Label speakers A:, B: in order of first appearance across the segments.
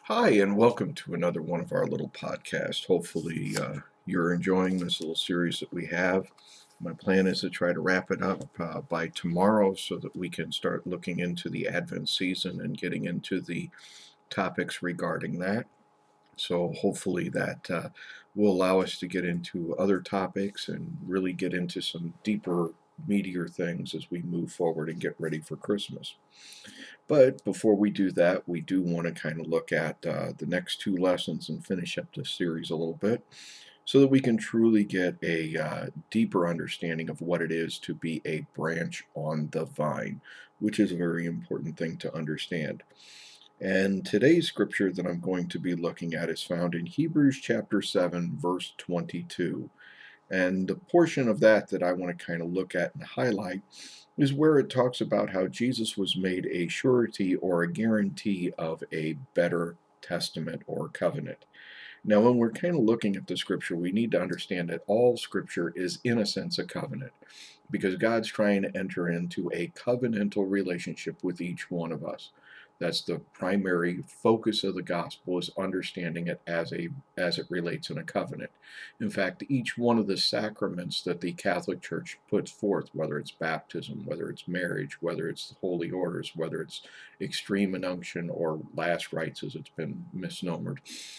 A: Hi, and welcome to another one of our little podcasts. Hopefully, you're enjoying this little series that we have. My plan is to try to wrap it up by tomorrow so that we can start looking into the Advent season and getting into the topics regarding that. So, hopefully, that will allow us to get into other topics and really get into some deeper, meatier things as we move forward and get ready for Christmas. But before we do that, we do want to kind of look at the next two lessons and finish up this series a little bit so that we can truly get a deeper understanding of what it is to be a branch on the vine, which is a very important thing to understand. And today's scripture that I'm going to be looking at is found in Hebrews chapter 7, verse 22. And the portion of that I want to kind of look at and highlight is where it talks about how Jesus was made a surety or a guarantee of a better testament or covenant. Now, when we're kind of looking at the scripture, we need to understand that all scripture is, in a sense, a covenant because God's trying to enter into a covenantal relationship with each one of us. That's the primary focus of the gospel, is understanding it as it relates in a covenant. In fact, each one of the sacraments that the Catholic Church puts forth, whether it's baptism, whether it's marriage, whether it's the holy orders, whether it's extreme unction or last rites as it's been misnomered,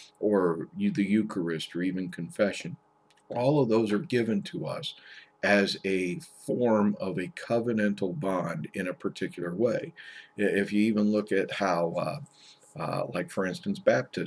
A: or the Eucharist or even confession, all of those are given to us as a form of a covenantal bond in a particular way. If you even look at how, like for instance,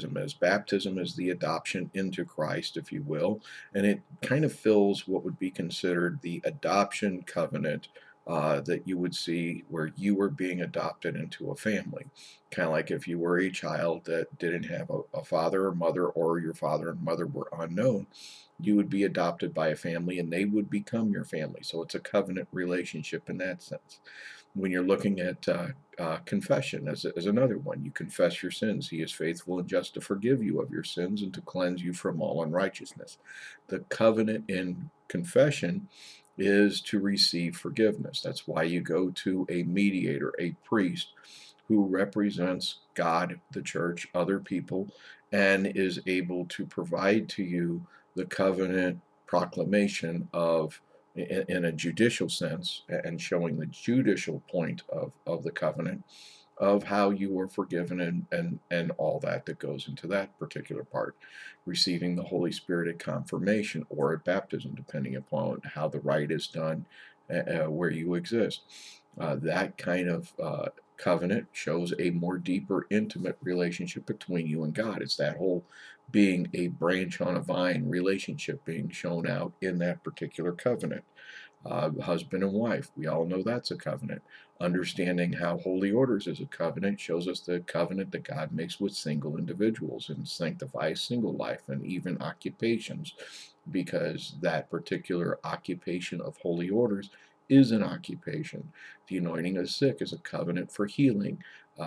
A: baptism is the adoption into Christ, if you will, and it kind of fills what would be considered the adoption covenant. That you would see where you were being adopted into a family. Kind of like if you were a child that didn't have a father or mother, or your father and mother were unknown, you would be adopted by a family and they would become your family. So it's a covenant relationship in that sense. When you're looking at confession as another one, you confess your sins. He is faithful and just to forgive you of your sins and to cleanse you from all unrighteousness. The covenant in confession is to receive forgiveness. That's why you go to a mediator, a priest who represents God, the church, other people, and is able to provide to you the covenant proclamation of, in a judicial sense, and showing the judicial point of the covenant of how you were forgiven, and all that goes into that particular part. Receiving the Holy Spirit at confirmation or at baptism, depending upon how the rite is done, where you exist. That kind of covenant shows a more deeper, intimate relationship between you and God. It's that whole being a branch on a vine relationship being shown out in that particular covenant. Husband and wife, we all know that's a covenant. Understanding how holy orders is a covenant shows us the covenant that God makes with single individuals and sanctifies single life and even occupations, because that particular occupation of holy orders is an occupation. The anointing of the sick is a covenant for healing.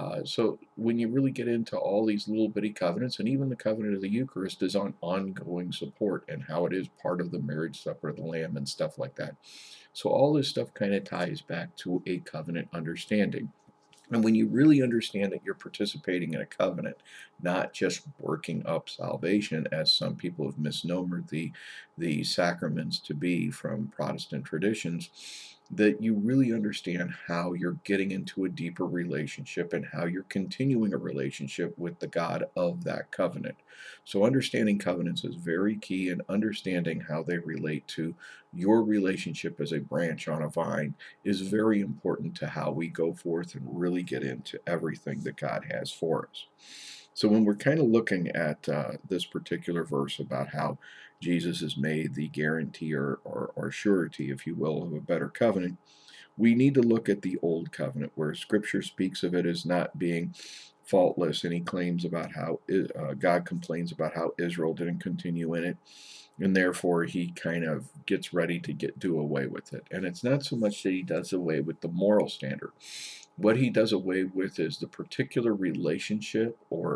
A: So when you really get into all these little bitty covenants, and even the covenant of the Eucharist is on ongoing support and how it is part of the marriage supper of the Lamb and stuff like that. So all this stuff kind of ties back to a covenant understanding. And when you really understand that you're participating in a covenant, not just working up salvation, as some people have misnomered the sacraments to be from Protestant traditions, that you really understand how you're getting into a deeper relationship and how you're continuing a relationship with the God of that covenant. So understanding covenants is very key, and understanding how they relate to your relationship as a branch on a vine is very important to how we go forth and really get into everything that God has for us. So when we're kind of looking at this particular verse about how Jesus is made the guarantee or surety, if you will, of a better covenant, we need to look at the old covenant where scripture speaks of it as not being faultless, and he claims about how God complains about how Israel didn't continue in it, and therefore he kind of gets ready to do away with it. And it's not so much that he does away with the moral standard. What he does away with is the particular relationship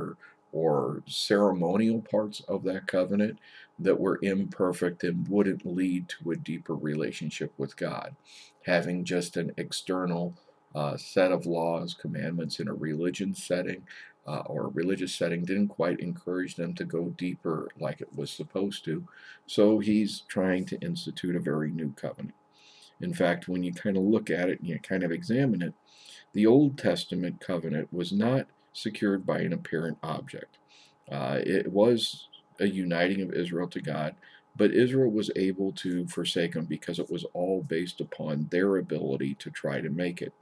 A: or ceremonial parts of that covenant that were imperfect and wouldn't lead to a deeper relationship with God. Having just an external set of laws, commandments in a religion setting, or a religious setting didn't quite encourage them to go deeper like it was supposed to. So he's trying to institute a very new covenant. In fact, when you kind of look at it and you kind of examine it, the Old Testament covenant was not secured by an apparent object. It was a uniting of Israel to God, but Israel was able to forsake him because it was all based upon their ability to try to make it.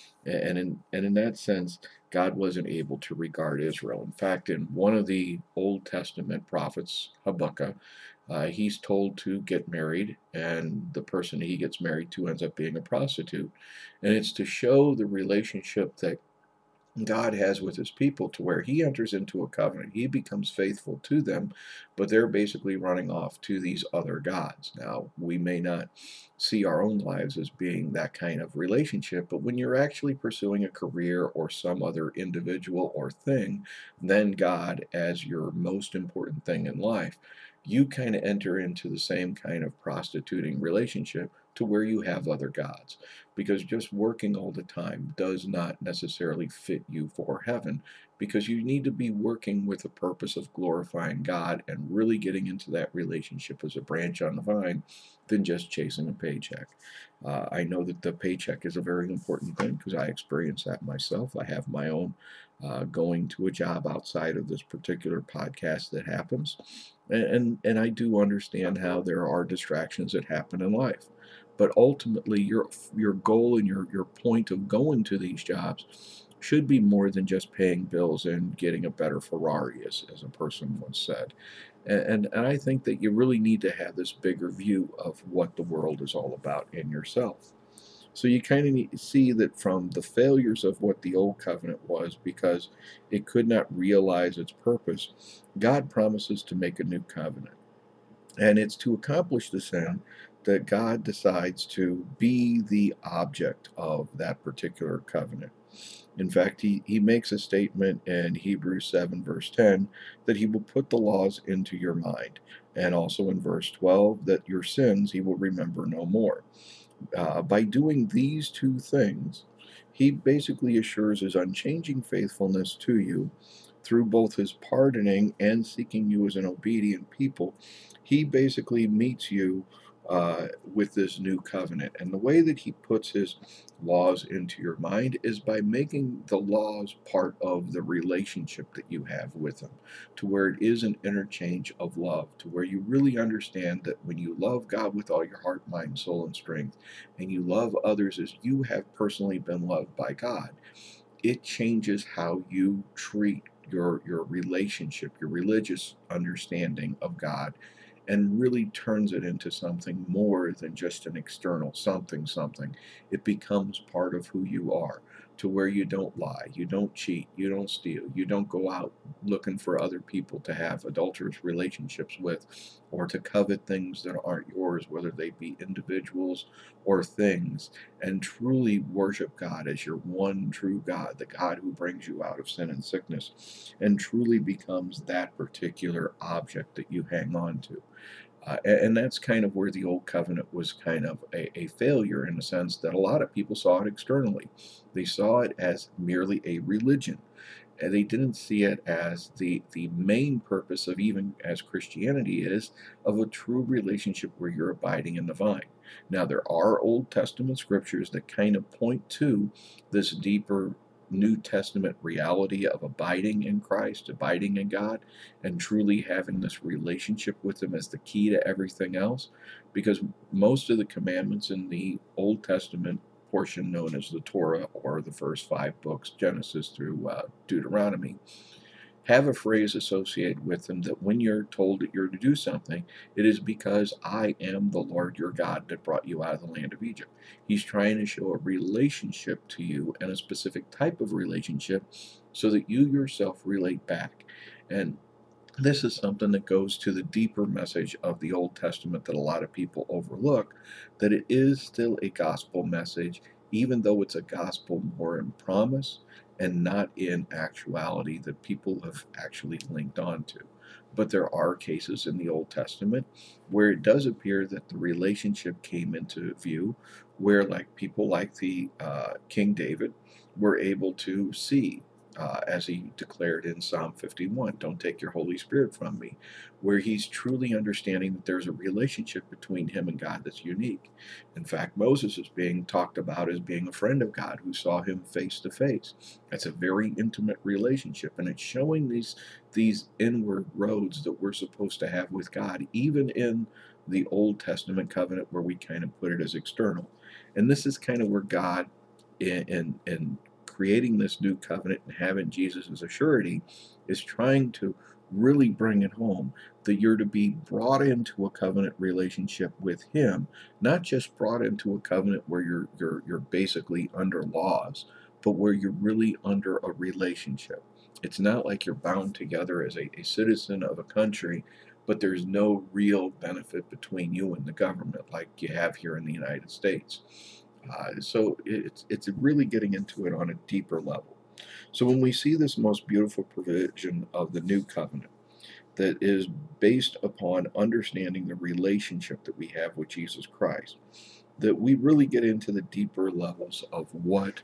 A: And in that sense, God wasn't able to regard Israel. In fact, in one of the Old Testament prophets, Habakkuk, he's told to get married, and the person he gets married to ends up being a prostitute. And it's to show the relationship that God has with his people, to where he enters into a covenant. He becomes faithful to them, but they're basically running off to these other gods. Now, we may not see our own lives as being that kind of relationship, but when you're actually pursuing a career or some other individual or thing, then God as your most important thing in life, you kind of enter into the same kind of prostituting relationship to where you have other gods, because just working all the time does not necessarily fit you for heaven, because you need to be working with the purpose of glorifying God and really getting into that relationship as a branch on the vine than just chasing a paycheck. I know that the paycheck is a very important thing because I experience that myself. I have my own going to a job outside of this particular podcast that happens. And I do understand how there are distractions that happen in life, but ultimately your goal and your point of going to these jobs should be more than just paying bills and getting a better Ferrari, as a person once said. And I think that you really need to have this bigger view of what the world is all about in yourself. So you kind of see that from the failures of what the old covenant was, because it could not realize its purpose, God promises to make a new covenant. And it's to accomplish this end that God decides to be the object of that particular covenant. In fact, he makes a statement in Hebrews 7, verse 10, that he will put the laws into your mind. And also in verse 12, that your sins he will remember no more. By doing these two things, he basically assures his unchanging faithfulness to you through both his pardoning and seeking you as an obedient people. He basically meets you with this new covenant. And the way that he puts his laws into your mind is by making the laws part of the relationship that you have with him, to where it is an interchange of love, to where you really understand that when you love God with all your heart, mind, soul, and strength, and you love others as you have personally been loved by God, it changes how you treat your relationship, your religious understanding of God, and really turns it into something more than just an external something. It becomes part of who you are, to where you don't lie, you don't cheat, you don't steal, you don't go out looking for other people to have adulterous relationships with, or to covet things that aren't yours, whether they be individuals or things, and truly worship God as your one true God, the God who brings you out of sin and sickness, and truly becomes that particular object that you hang on to. And that's kind of where the old covenant was kind of a failure, in the sense that a lot of people saw it externally. They saw it as merely a religion, and they didn't see it as the main purpose of, even as Christianity is, of a true relationship where you're abiding in the vine. Now, there are Old Testament scriptures that kind of point to this deeper New Testament reality of abiding in Christ, abiding in God, and truly having this relationship with Him as the key to everything else. Because most of the commandments in the Old Testament portion, known as the Torah, or the first five books, Genesis through Deuteronomy, have a phrase associated with them that when you're told that you're to do something, it is because I am the Lord your God that brought you out of the land of Egypt. He's trying to show a relationship to you, and a specific type of relationship, so that you yourself relate back. And this is something that goes to the deeper message of the Old Testament that a lot of people overlook, that it is still a gospel message, even though it's a gospel more in promise and not in actuality that people have actually linked onto. But there are cases in the Old Testament where it does appear that the relationship came into view, where like people like the King David were able to see as he declared in Psalm 51, don't take your Holy Spirit from me, where he's truly understanding that there's a relationship between him and God that's unique. In fact, Moses is being talked about as being a friend of God who saw him face to face. That's a very intimate relationship, and it's showing these inward roads that we're supposed to have with God, even in the Old Testament covenant where we kind of put it as external. And this is kind of where God, in creating this new covenant and having Jesus as a surety, is trying to really bring it home that you're to be brought into a covenant relationship with Him, not just brought into a covenant where you're basically under laws, but where you're really under a relationship. It's not like you're bound together as a citizen of a country, but there's no real benefit between you and the government like you have here in the United States. So it's really getting into it on a deeper level. So when we see this most beautiful provision of the new covenant that is based upon understanding the relationship that we have with Jesus Christ, that we really get into the deeper levels of what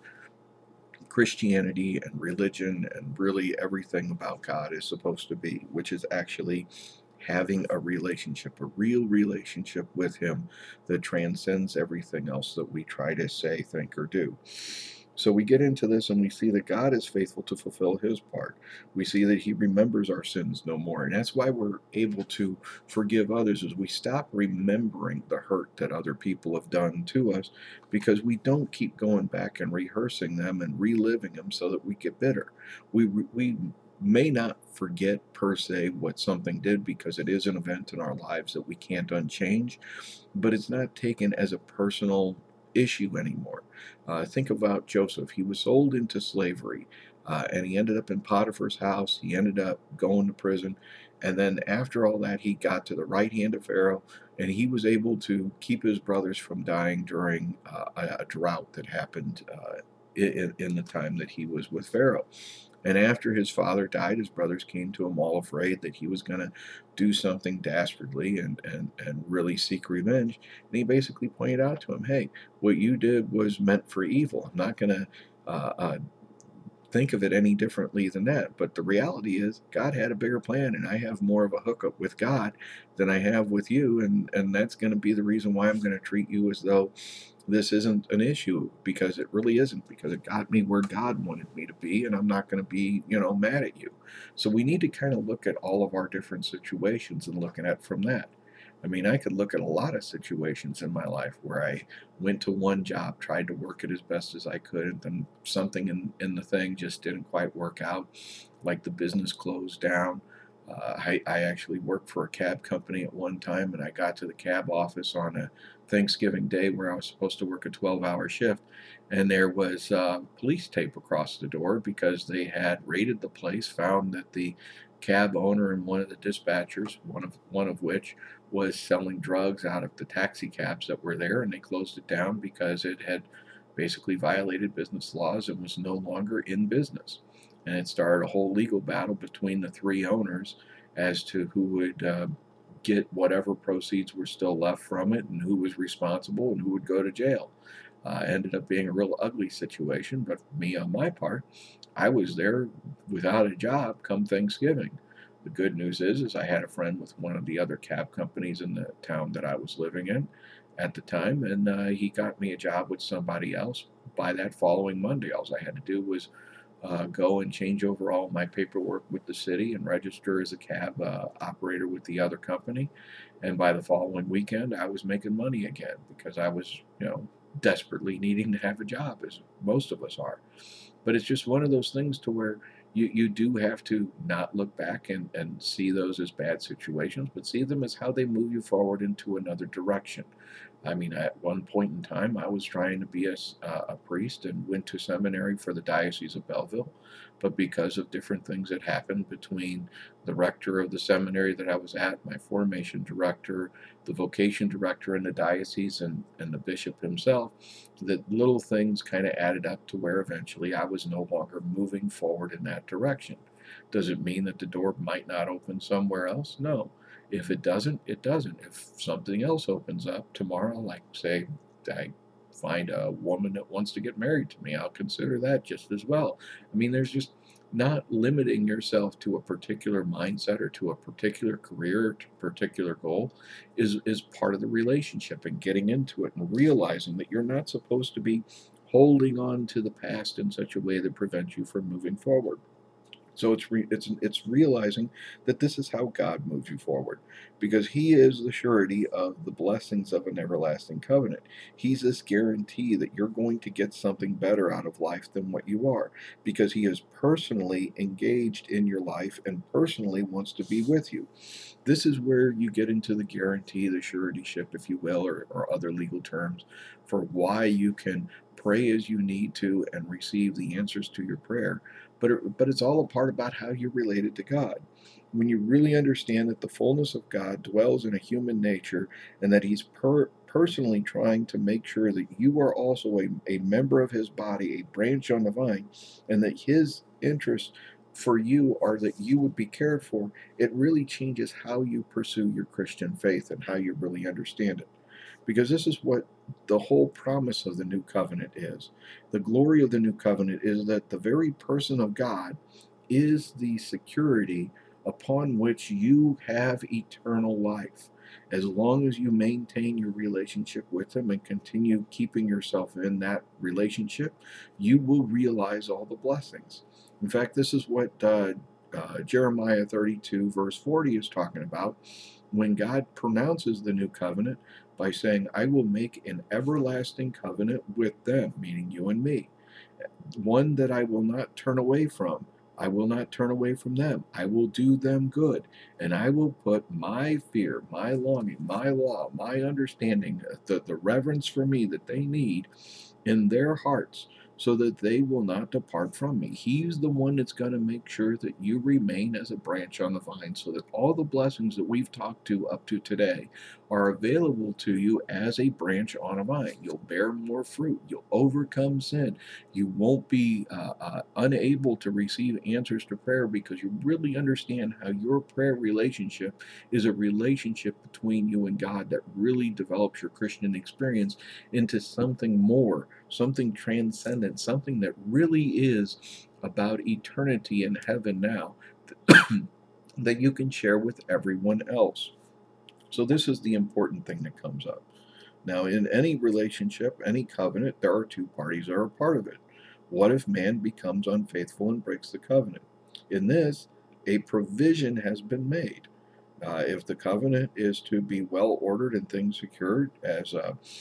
A: Christianity and religion and really everything about God is supposed to be, which is actually having a relationship, a real relationship with Him that transcends everything else that we try to say, think, or do. So we get into this and we see that God is faithful to fulfill His part. We see that He remembers our sins no more. And that's why we're able to forgive others, as we stop remembering the hurt that other people have done to us, because we don't keep going back and rehearsing them and reliving them so that we get bitter. We may not forget per se what something did, because it is an event in our lives that we can't unchange, but it's not taken as a personal issue anymore. Think about Joseph. He was sold into slavery, and he ended up in Potiphar's house. He ended up going to prison. And then after all that, he got to the right hand of Pharaoh, and he was able to keep his brothers from dying during a drought that happened in the time that he was with Pharaoh. And after his father died, his brothers came to him all afraid that he was going to do something dastardly and really seek revenge. And he basically pointed out to him, hey, what you did was meant for evil. I'm not going to think of it any differently than that. But the reality is, God had a bigger plan, and I have more of a hookup with God than I have with you. And that's going to be the reason why I'm going to treat you as though this isn't an issue, because it really isn't, because it got me where God wanted me to be, and I'm not going to be, mad at you. So we need to kind of look at all of our different situations and looking at from that. I mean, I could look at a lot of situations in my life where I went to one job, tried to work it as best as I could, and then something in the thing just didn't quite work out, like the business closed down. I actually worked for a cab company at one time, and I got to the cab office on a Thanksgiving Day where I was supposed to work a 12-hour shift, and there was police tape across the door because they had raided the place, found that the cab owner and one of the dispatchers, one of which was selling drugs out of the taxi cabs that were there, and they closed it down because it had basically violated business laws and was no longer in business. And it started a whole legal battle between the three owners as to who would get whatever proceeds were still left from it, and who was responsible, and who would go to jail. Ended up being a real ugly situation, but me, on my part, I was there without a job come Thanksgiving. The good news is I had a friend with one of the other cab companies in the town that I was living in at the time, and he got me a job with somebody else by that following Monday. All I had to do was go and change over all my paperwork with the city and register as a cab operator with the other company. And by the following weekend, I was making money again, because I was, desperately needing to have a job, as most of us are. But it's just one of those things to where you do have to not look back and see those as bad situations, but see them as how they move you forward into another direction. I mean, at one point in time, I was trying to be a priest and went to seminary for the Diocese of Belleville. But because of different things that happened between the rector of the seminary that I was at, my formation director, the vocation director in the diocese, and the bishop himself, that little things kind of added up to where eventually I was no longer moving forward in that direction. Does it mean that the door might not open somewhere else? No. If it doesn't, it doesn't. If something else opens up tomorrow, like say I find a woman that wants to get married to me, I'll consider that just as well. I mean, there's just not limiting yourself to a particular mindset or to a particular career or to a particular goal is part of the relationship, and getting into it and realizing that you're not supposed to be holding on to the past in such a way that prevents you from moving forward. So it's realizing that this is how God moves you forward, because He is the surety of the blessings of an everlasting covenant. He's this guarantee that you're going to get something better out of life than what you are, because He is personally engaged in your life and personally wants to be with you. This is where you get into the guarantee, the suretyship, if you will, or other legal terms for why you can pray as you need to and receive the answers to your prayer. But it's all a part about how you're related to God. When you really understand that the fullness of God dwells in a human nature, and that He's personally trying to make sure that you are also a member of His body, a branch on the vine, and that His interests for you are that you would be cared for, it really changes how you pursue your Christian faith and how you really understand it. Because this is what the whole promise of the new covenant is. The glory of the new covenant is that the very person of God is the security upon which you have eternal life. As long as you maintain your relationship with Him and continue keeping yourself in that relationship, you will realize all the blessings. In fact, this is what Jeremiah 32, verse 40 is talking about when God pronounces the new covenant by saying, I will make an everlasting covenant with them, meaning you and me, one that I will not turn away from. I will not turn away from them. I will do them good. And I will put my fear, my longing, my law, my understanding, the reverence for me that they need in their hearts, so that they will not depart from me. He's the one that's going to make sure that you remain as a branch on the vine, so that all the blessings that we've talked to up to today are available to you as a branch on a vine. You'll bear more fruit. You'll overcome sin. You won't be unable to receive answers to prayer, because you really understand how your prayer relationship is a relationship between you and God that really develops your Christian experience into something more, something transcendent, something that really is about eternity in heaven now that you can share with everyone else. So, this is the important thing that comes up. Now, in any relationship, any covenant, there are two parties that are a part of it. What if man becomes unfaithful and breaks the covenant? In this, a provision has been made. If the covenant is to be well ordered and things secured, as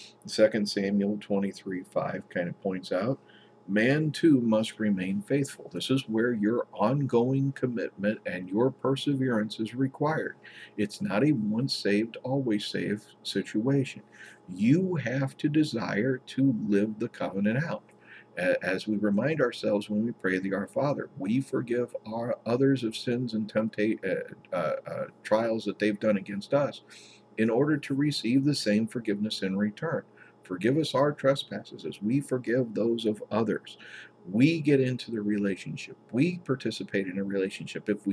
A: 2 Samuel 23:5 kind of points out, man too must remain faithful. This is where your ongoing commitment and your perseverance is required. It's not a once saved, always saved situation. You have to desire to live the covenant out. As we remind ourselves when we pray the Our Father, we forgive our others of sins and trials that they've done against us, in order to receive the same forgiveness in return. Forgive us our trespasses as we forgive those of others. We get into the relationship. We participate in a relationship. If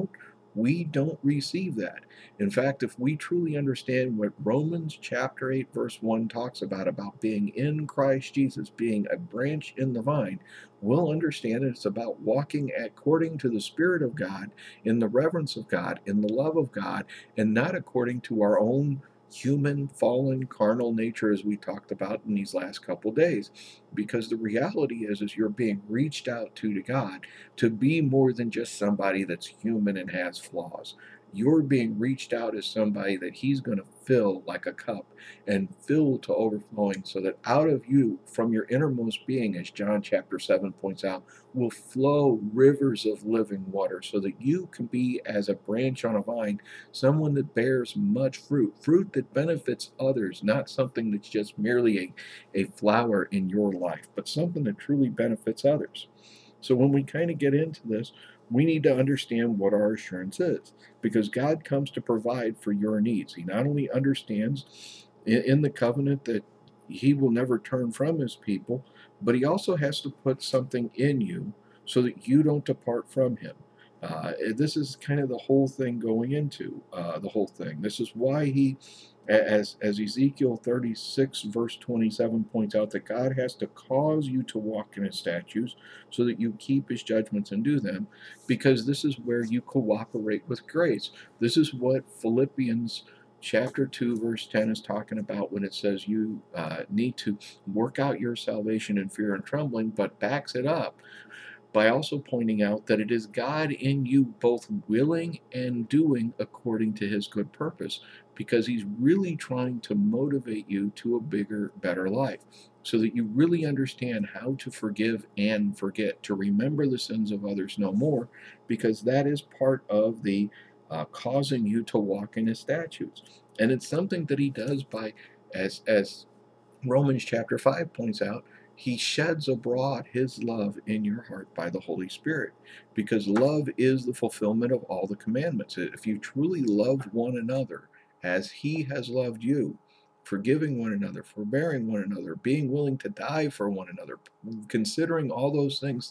A: we don't receive that. In fact, if we truly understand what Romans chapter 8, verse 1 talks about being in Christ Jesus, being a branch in the vine, we'll understand it's about walking according to the Spirit of God, in the reverence of God, in the love of God, and not according to our own human, fallen, carnal nature, as we talked about in these last couple days. Because the reality is you're being reached out to God to be more than just somebody that's human and has flaws. You're being reached out as somebody that He's going to fill like a cup, and fill to overflowing, so that out of you, from your innermost being, as John chapter 7 points out, will flow rivers of living water, so that you can be, as a branch on a vine, someone that bears much fruit, fruit that benefits others, not something that's just merely a flower in your life, but something that truly benefits others. So when we kind of get into this, we need to understand what our assurance is, because God comes to provide for your needs. He not only understands in the covenant that He will never turn from His people, but He also has to put something in you so that you don't depart from Him. This is kind of the whole thing going into the whole thing. This is why He As Ezekiel 36, verse 27 points out, that God has to cause you to walk in his statutes so that you keep his judgments and do them, because this is where you cooperate with grace. This is what Philippians chapter 2, verse 10 is talking about when it says you need to work out your salvation in fear and trembling, but backs it up by also pointing out that it is God in you both willing and doing according to his good purpose, because he's really trying to motivate you to a bigger, better life, so that you really understand how to forgive and forget, to remember the sins of others no more, because that is part of the causing you to walk in his statutes. And it's something that he does by, as Romans chapter 5 points out, he sheds abroad his love in your heart by the Holy Spirit, because love is the fulfillment of all the commandments. If you truly love one another as he has loved you, forgiving one another, forbearing one another, being willing to die for one another, considering all those things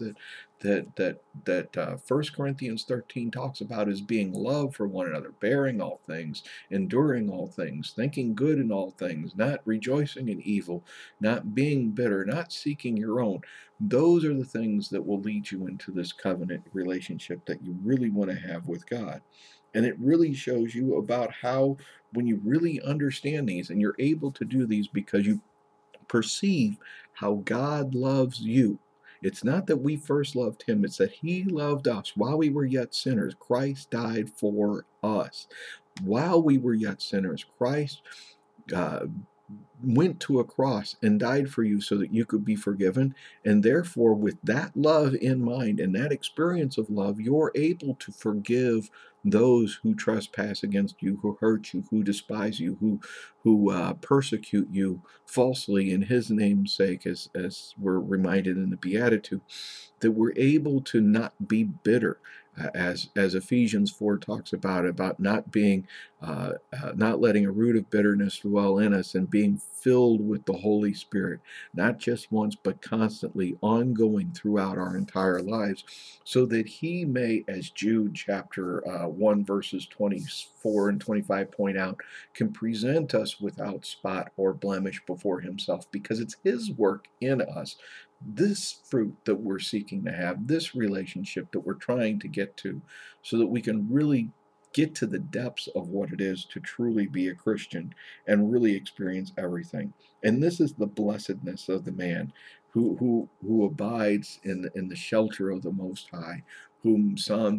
A: that 1 Corinthians 13 talks about as being love for one another, bearing all things, enduring all things, thinking good in all things, not rejoicing in evil, not being bitter, not seeking your own. Those are the things that will lead you into this covenant relationship that you really want to have with God. And it really shows you about how, when you really understand these and you're able to do these because you perceive how God loves you. It's not that we first loved him, it's that he loved us while we were yet sinners. Christ died for us. While we were yet sinners, Christ uh, went to a cross and died for you so that you could be forgiven. And therefore, with that love in mind and that experience of love, you're able to forgive those who trespass against you, who hurt you, who despise you, who persecute you falsely in his name's sake, as we're reminded in the Beatitude, that we're able to not be bitter, as Ephesians 4 talks about not being, not letting a root of bitterness dwell in us, and being filled with the Holy Spirit, not just once, but constantly, ongoing throughout our entire lives, so that he may, as Jude chapter 1, verses 24 and 25 point out, can present us without spot or blemish before himself, because it's his work in us, this fruit that we're seeking to have, this relationship that we're trying to get to, so that we can really get to the depths of what it is to truly be a Christian and really experience everything. And this is the blessedness of the man who abides in the shelter of the Most High, whom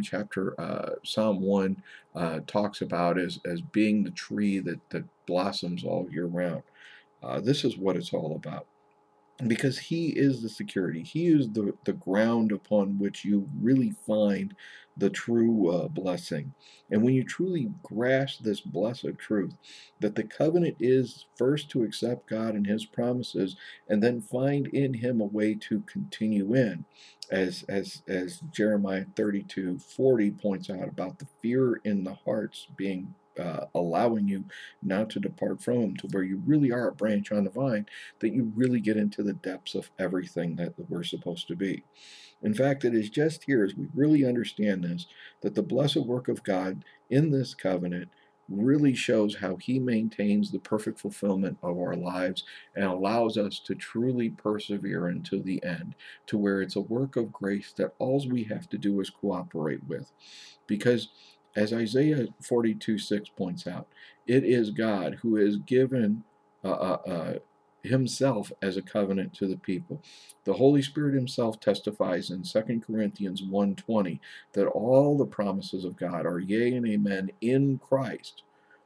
A: Psalm 1 talks about as being the tree that blossoms all year round. This is what it's all about, because he is the security. He is the ground upon which you really find the true blessing. And when you truly grasp this blessed truth, that the covenant is first to accept God and his promises, and then find in him a way to continue in, as Jeremiah 32:40 points out, about the fear in the hearts being allowing you not to depart from him, to where you really are a branch on the vine, that you really get into the depths of everything that we're supposed to be. In fact, it is just here, as we really understand this, that the blessed work of God in this covenant really shows how he maintains the perfect fulfillment of our lives and allows us to truly persevere until the end, to where it's a work of grace that all we have to do is cooperate with. Because, as Isaiah 42:6 points out, it is God who has given himself as a covenant to the people. The Holy Spirit himself testifies in 2 Corinthians 1:20 that all the promises of God are yea and amen in Christ,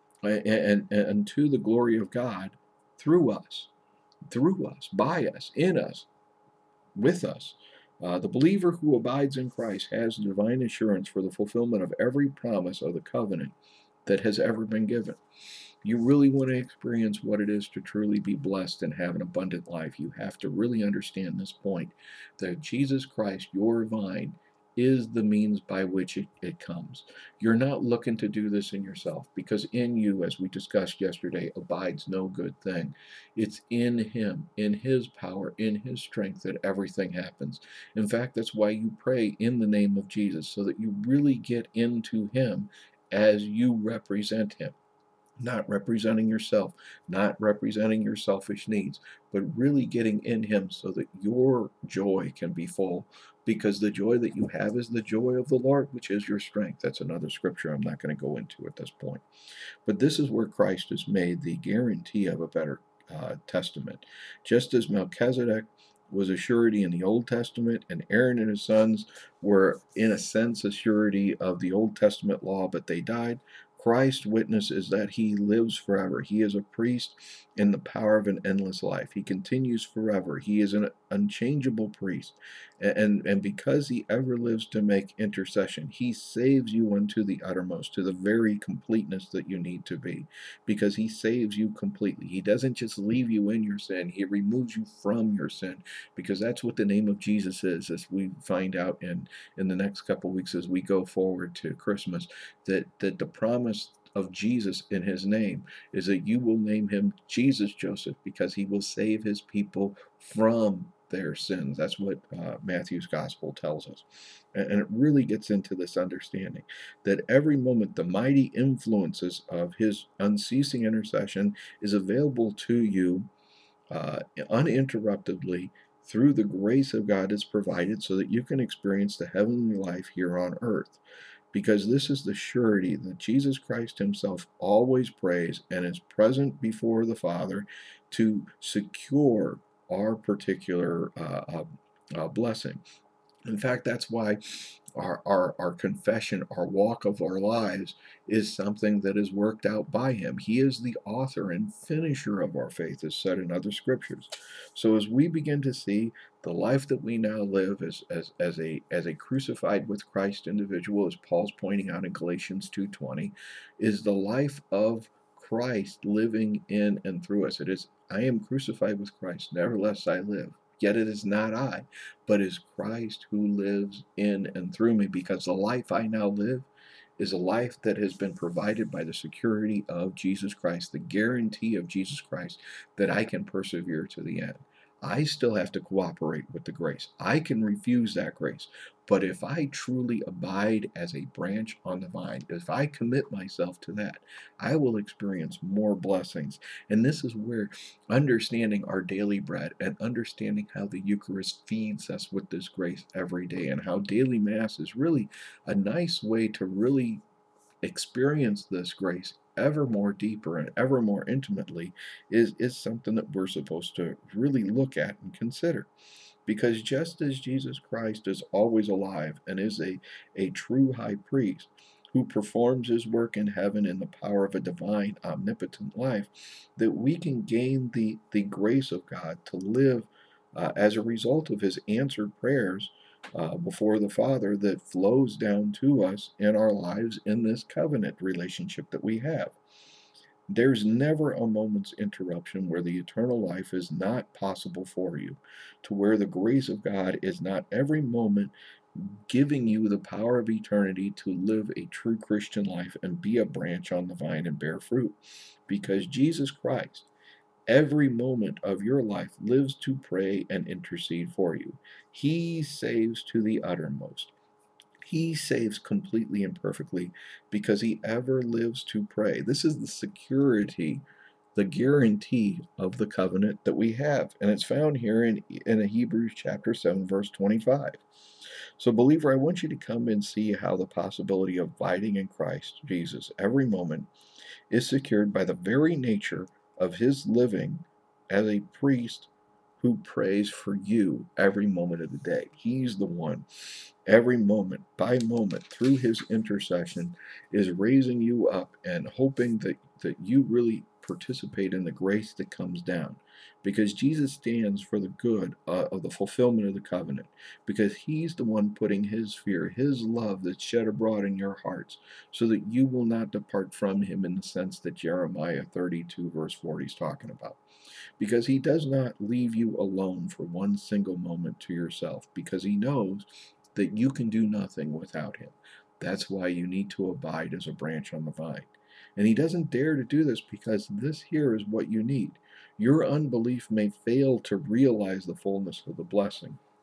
A: and to the glory of God through us, by us, in us, with us. The believer who abides in Christ has divine assurance for the fulfillment of every promise of the covenant that has ever been given. You really want to experience what it is to truly be blessed and have an abundant life, you have to really understand this point, that Jesus Christ, your vine, is the means by which it comes. You're not looking to do this in yourself, because in you, as we discussed yesterday, abides no good thing. It's in him, in his power, in his strength, that everything happens. In fact, that's why you pray in the name of Jesus, so that you really get into him as you represent him. not representing yourself, not representing your selfish needs, but really getting in Him so that your joy can be full. Because the joy that you have is the joy of the Lord, which is your strength. That's another scripture I'm not going to go into at this point. But this is where Christ is made the guarantee of a better testament. Just as Melchizedek was a surety in the Old Testament, and Aaron and his sons were, in a sense, a surety of the Old Testament law, but they died. Christ's witness is that He lives forever. He is a priest in the power of an endless life. He continues forever. He is an unchangeable priest. And because He ever lives to make intercession, He saves you unto the uttermost, to the very completeness that you need to be, because He saves you completely. He doesn't just leave you in your sin, He removes you from your sin, because that's what the name of Jesus is, as we find out in the next couple of weeks as we go forward to Christmas, that the promise of Jesus in His name is that you will name Him Jesus Joseph, because He will save His people from their sins. That's what Matthew's gospel tells us. And it really gets into this understanding that every moment the mighty influences of His unceasing intercession is available to you uninterruptedly through the grace of God is provided, so that you can experience the heavenly life here on earth. Because this is the surety that Jesus Christ Himself always prays and is present before the Father to secure our particular blessing. In fact, that's why our confession, our walk of our lives, is something that is worked out by Him. He is the author and finisher of our faith, as said in other scriptures. So as we begin to see the life that we now live as a crucified with Christ individual, as Paul's pointing out in Galatians 2:20, is the life of Christ living in and through us. It is, I am crucified with Christ, nevertheless I live. Yet it is not I, but is Christ who lives in and through me, because the life I now live is a life that has been provided by the security of Jesus Christ, the guarantee of Jesus Christ, that I can persevere to the end. I still have to cooperate with the grace. I can refuse that grace. But if I truly abide as a branch on the vine, if I commit myself to that, I will experience more blessings. And this is where understanding our daily bread and understanding how the Eucharist feeds us with this grace every day, and how daily Mass is really a nice way to really experience this grace ever more deeper and ever more intimately, is something that we're supposed to really look at and consider. Because just as Jesus Christ is always alive and is a true high priest who performs His work in heaven in the power of a divine, omnipotent life, that we can gain the grace of God to live as a result of His answered prayers before the Father, that flows down to us in our lives in this covenant relationship that we have. There's never a moment's interruption where the eternal life is not possible for you, to where the grace of God is not every moment giving you the power of eternity to live a true Christian life and be a branch on the vine and bear fruit. Because Jesus Christ, every moment of your life, lives to pray and intercede for you. He saves to the uttermost. He saves completely and perfectly, because He ever lives to pray. This is the security, the guarantee of the covenant that we have. And it's found here in Hebrews chapter 7, verse 25. So, believer, I want you to come and see how the possibility of abiding in Christ Jesus every moment is secured by the very nature of His living as a priest who prays for you every moment of the day. He's the one, every moment by moment, through His intercession, is raising you up and hoping that you really participate in the grace that comes down. Because Jesus stands for the good of the fulfillment of the covenant. Because He's the one putting His fear, His love that's shed abroad in your hearts, so that you will not depart from Him, in the sense that Jeremiah 32 verse 40 is talking about. Because He does not leave you alone for one single moment to yourself, because He knows that you can do nothing without Him. That's why you need to abide as a branch on the vine. And He doesn't dare to do this, because this here is what you need. Your unbelief may fail to realize the fullness of the blessing,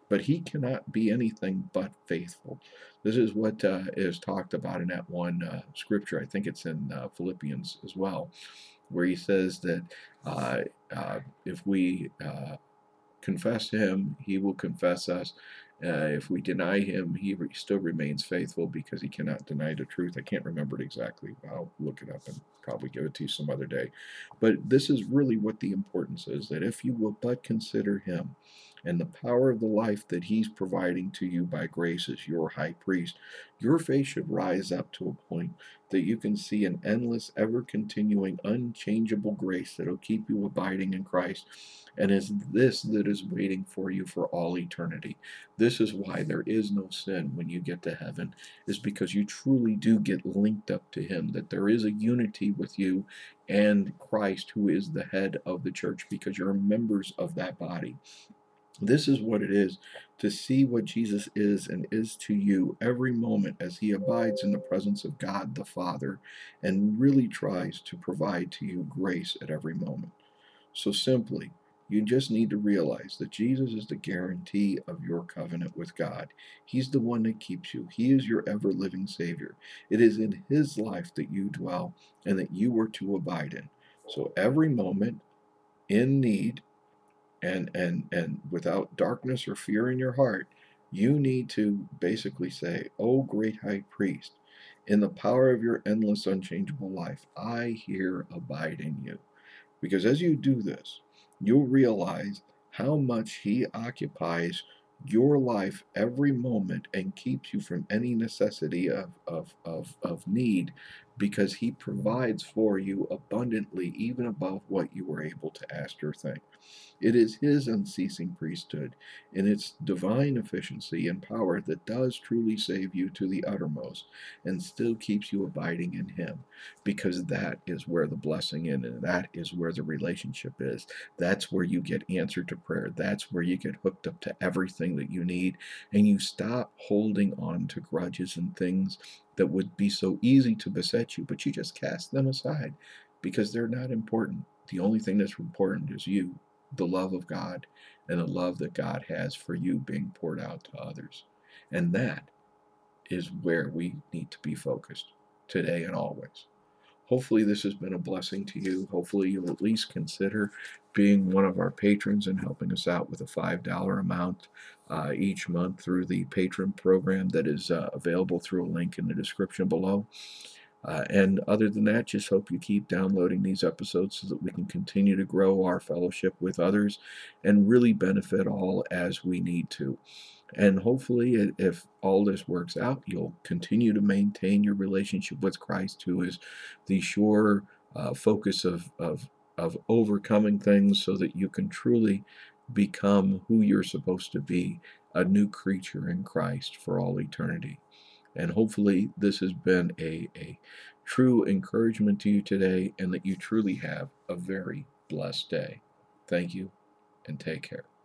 A: but he cannot be anything but faithful. This is what is talked about in that one scripture. I think it's in Philippians as well, where he says that uh, if we confess him, he will confess us. If we deny him, still remains faithful because he cannot deny the truth. I can't remember it exactly. I'll look it up and probably give it to you some other day. But this is really what the importance is, that if you will but consider him and the power of the life that he's providing to you by grace as your high priest, your faith should rise up to a point that you can see an endless, ever continuing, unchangeable grace that will keep you abiding in Christ. And it's this that is waiting for you for all eternity. This is why there is no sin when you get to heaven, is because you truly do get linked up to him, that there is a unity with you and Christ, who is the head of the church, because you're members of that body. This is what it is to see what Jesus is and is to you every moment as he abides in the presence of God the Father and really tries to provide to you grace at every moment. So simply, you just need to realize that Jesus is the guarantee of your covenant with God. He's the one that keeps you. He is your ever living Savior. It is in His life that you dwell and that you are to abide in. So every moment in need and without darkness or fear in your heart, you need to basically say, "Oh, great high priest, in the power of your endless, unchangeable life, I here abide in you." Because as you do this, you'll realize how much He occupies your life every moment and keeps you from any necessity of need, because He provides for you abundantly, even above what you were able to ask or think. It is His unceasing priesthood in its divine efficiency and power that does truly save you to the uttermost and still keeps you abiding in Him, because that is where the blessing is, and that is where the relationship is. That's where you get answered to prayer. That's where you get hooked up to everything that you need, and you stop holding on to grudges and things that would be so easy to beset you, but you just cast them aside because they're not important. The only thing that's important is you, the love of God, and the love that God has for you being poured out to others. And that is where we need to be focused today and always. Hopefully, this has been a blessing to you. Hopefully, you'll at least consider being one of our patrons and helping us out with a $5 amount each month through the patron program that is available through a link in the description below. And other than that, just hope you keep downloading these episodes so that we can continue to grow our fellowship with others and really benefit all as we need to. And hopefully, if all this works out, you'll continue to maintain your relationship with Christ, who is the sure focus of overcoming things so that you can truly become who you're supposed to be, a new creature in Christ for all eternity. And hopefully, this has been a true encouragement to you today and that you truly have a very blessed day. Thank you and take care.